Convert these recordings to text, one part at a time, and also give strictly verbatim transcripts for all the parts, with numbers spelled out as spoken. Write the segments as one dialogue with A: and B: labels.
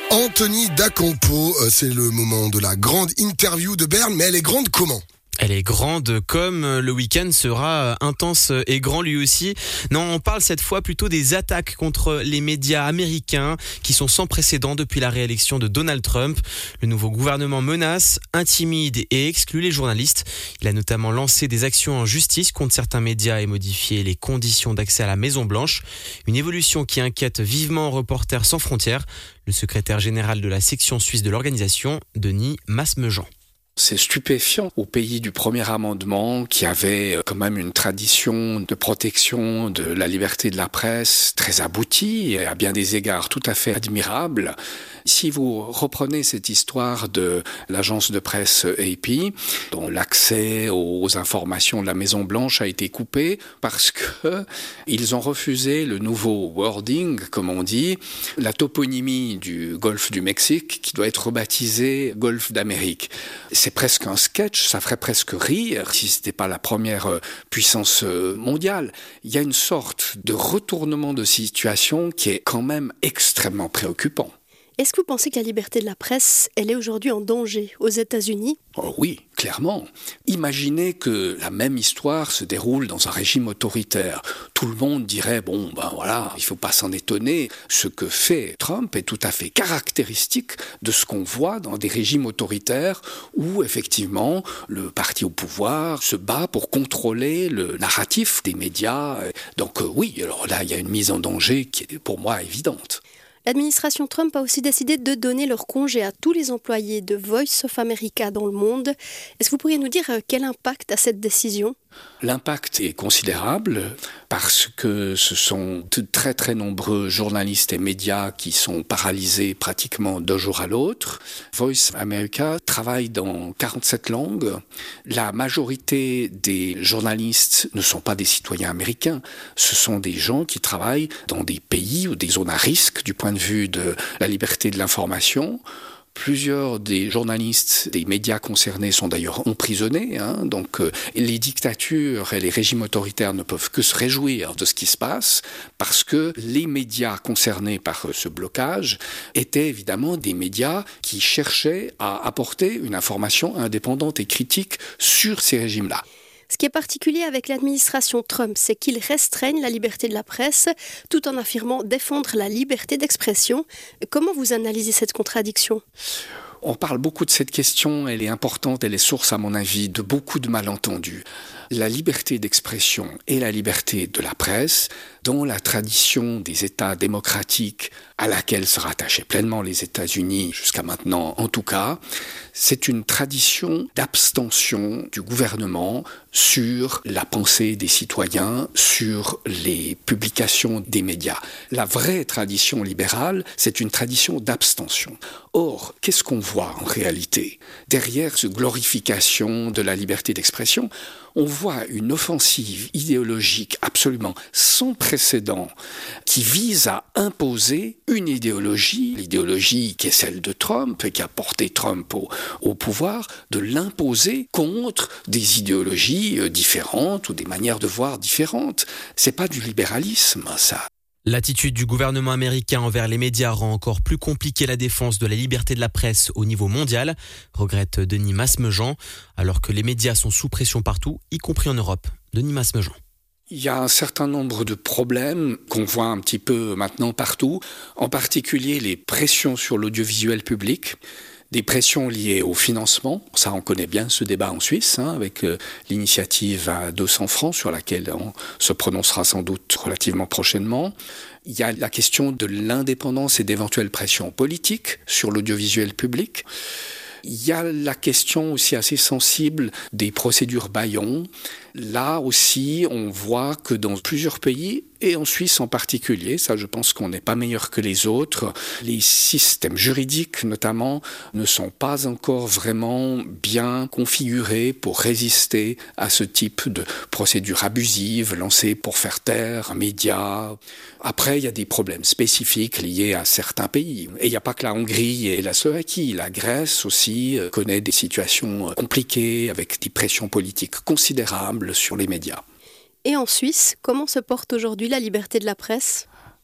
A: Anthony D'Acampo, euh, c'est le moment de la grande interview de Bern, mais elle est grande comment ?
B: Elle est grande comme le week-end sera intense et grand lui aussi. Non, on parle cette fois plutôt des attaques contre les médias américains qui sont sans précédent depuis la réélection de Donald Trump. Le nouveau gouvernement menace, intimide et exclut les journalistes. Il a notamment lancé des actions en justice contre certains médias et modifié les conditions d'accès à la Maison-Blanche. Une évolution qui inquiète vivement Reporters sans frontières. Le secrétaire général de la section suisse de l'organisation, Denis Masmejean.
C: C'est stupéfiant au pays du premier amendement qui avait quand même une tradition de protection de la liberté de la presse très aboutie et à bien des égards tout à fait admirable. Si vous reprenez cette histoire de l'agence de presse A P, dont l'accès aux informations de la Maison-Blanche a été coupé parce que ils ont refusé le nouveau wording, comme on dit, la toponymie du golfe du Mexique qui doit être rebaptisé golfe d'Amérique. C'est presque un sketch, ça ferait presque rire si c'était pas la première puissance mondiale. Il y a une sorte de retournement de situation qui est quand même extrêmement préoccupant.
D: Est-ce que vous pensez que la liberté de la presse, elle est aujourd'hui en danger aux États-Unis ?
C: Oh oui, clairement. Imaginez que la même histoire se déroule dans un régime autoritaire. Tout le monde dirait, bon, ben voilà, il ne faut pas s'en étonner. Ce que fait Trump est tout à fait caractéristique de ce qu'on voit dans des régimes autoritaires où, effectivement, le parti au pouvoir se bat pour contrôler le narratif des médias. Donc euh, oui, alors là, il y a une mise en danger qui est pour moi évidente.
D: L'administration Trump a aussi décidé de donner leur congé à tous les employés de Voice of America dans le monde. Est-ce que vous pourriez nous dire quel impact a cette décision ?
C: L'impact est considérable parce que ce sont de très très nombreux journalistes et médias qui sont paralysés pratiquement d'un jour à l'autre. Voice America travaille dans quarante-sept langues. La majorité des journalistes ne sont pas des citoyens américains. Ce sont des gens qui travaillent dans des pays ou des zones à risque du point de vue de la liberté de l'information. Plusieurs des journalistes des médias concernés sont d'ailleurs emprisonnés. Hein, donc euh, les dictatures et les régimes autoritaires ne peuvent que se réjouir de ce qui se passe parce que les médias concernés par ce blocage étaient évidemment des médias qui cherchaient à apporter une information indépendante et critique sur ces régimes-là.
D: Ce qui est particulier avec l'administration Trump, c'est qu'ils restreignent la liberté de la presse tout en affirmant défendre la liberté d'expression. Comment vous analysez cette contradiction ?
C: On parle beaucoup de cette question, elle est importante, elle est source à mon avis de beaucoup de malentendus. La liberté d'expression et la liberté de la presse, dans la tradition des États démocratiques à laquelle se rattachaient pleinement les États-Unis jusqu'à maintenant en tout cas, c'est une tradition d'abstention du gouvernement sur la pensée des citoyens, sur les publications des médias. La vraie tradition libérale, c'est une tradition d'abstention. Or, qu'est-ce qu'on voit en réalité ? Derrière cette glorification de la liberté d'expression, on voit une offensive idéologique absolument sans précédent qui vise à imposer une idéologie, l'idéologie qui est celle de Trump et qui a porté Trump au, au pouvoir, de l'imposer contre des idéologies différentes ou des manières de voir différentes. C'est pas du libéralisme, ça.
B: L'attitude du gouvernement américain envers les médias rend encore plus compliquée la défense de la liberté de la presse au niveau mondial, regrette Denis Masmejean, alors que les médias sont sous pression partout, y compris en Europe. Denis Masmejean.
C: Il y a un certain nombre de problèmes qu'on voit un petit peu maintenant partout, en particulier les pressions sur l'audiovisuel public, des pressions liées au financement. Ça, on connaît bien ce débat en Suisse, hein, avec euh, l'initiative à deux cents francs, sur laquelle on se prononcera sans doute relativement prochainement. Il y a la question de l'indépendance et d'éventuelles pressions politiques sur l'audiovisuel public. Il y a la question aussi assez sensible des procédures bâillons. Là aussi, on voit que dans plusieurs pays, et en Suisse en particulier, ça je pense qu'on n'est pas meilleur que les autres, les systèmes juridiques notamment ne sont pas encore vraiment bien configurés pour résister à ce type de procédures abusives lancées pour faire taire un média. Après, il y a des problèmes spécifiques liés à certains pays. Et il n'y a pas que la Hongrie et la Slovaquie. La Grèce aussi connaît des situations compliquées avec des pressions politiques considérables sur les médias.
D: Et en Suisse, comment se porte aujourd'hui la liberté de la presse ?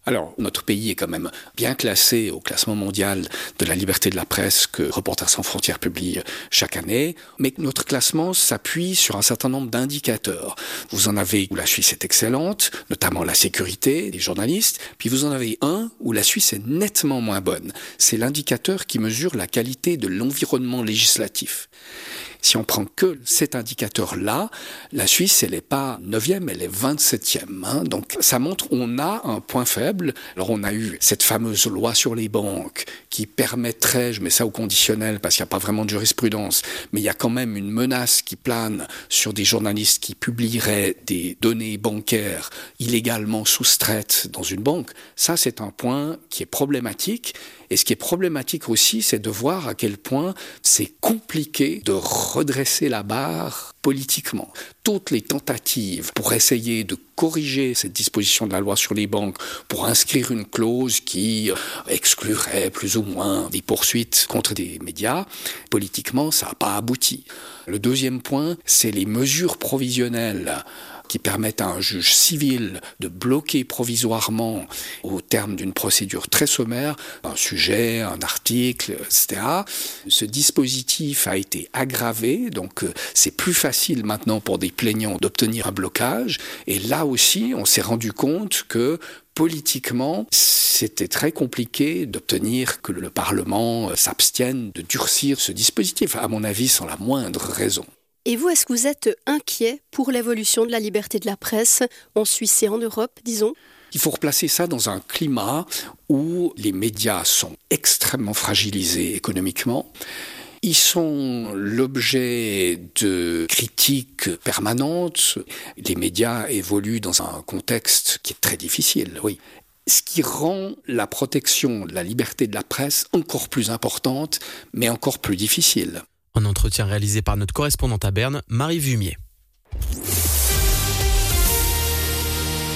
C: Alors, notre pays est quand même bien classé au classement mondial de la liberté de la presse que Reporters sans frontières publie chaque année, mais notre classement s'appuie sur un certain nombre d'indicateurs. Vous en avez où la Suisse est excellente, notamment la sécurité des journalistes, puis vous en avez un où la Suisse est nettement moins bonne. C'est l'indicateur qui mesure la qualité de l'environnement législatif. Si on prend que cet indicateur-là, la Suisse, elle n'est pas neuvième, elle est vingt-septième. Hein. Donc ça montre qu'on a un point faible. Alors on a eu cette fameuse loi sur les banques qui permettrait, je mets ça au conditionnel parce qu'il n'y a pas vraiment de jurisprudence, mais il y a quand même une menace qui plane sur des journalistes qui publieraient des données bancaires illégalement soustraites dans une banque. Ça, c'est un point qui est problématique. Et ce qui est problématique aussi, c'est de voir à quel point c'est compliqué de redresser la barre politiquement. Toutes les tentatives pour essayer de corriger cette disposition de la loi sur les banques, pour inscrire une clause qui exclurait plus ou moins des poursuites contre des médias, politiquement, ça n'a pas abouti. Le deuxième point, c'est les mesures provisionnelles qui permettent à un juge civil de bloquer provisoirement, au terme d'une procédure très sommaire, un sujet, un article, et cetera. Ce dispositif a été aggravé, donc c'est plus facile maintenant pour des plaignants d'obtenir un blocage. Et là aussi, on s'est rendu compte que politiquement, c'était très compliqué d'obtenir que le Parlement s'abstienne de durcir ce dispositif, à mon avis, sans la moindre raison.
D: Et vous, est-ce que vous êtes inquiet pour l'évolution de la liberté de la presse en Suisse et en Europe, disons ?
C: Il faut replacer ça dans un climat où les médias sont extrêmement fragilisés économiquement. Ils sont l'objet de critiques permanentes. Les médias évoluent dans un contexte qui est très difficile, oui. Ce qui rend la protection de la liberté de la presse encore plus importante, mais encore plus difficile.
B: Un entretien réalisé par notre correspondante à Berne, Marie Vumier.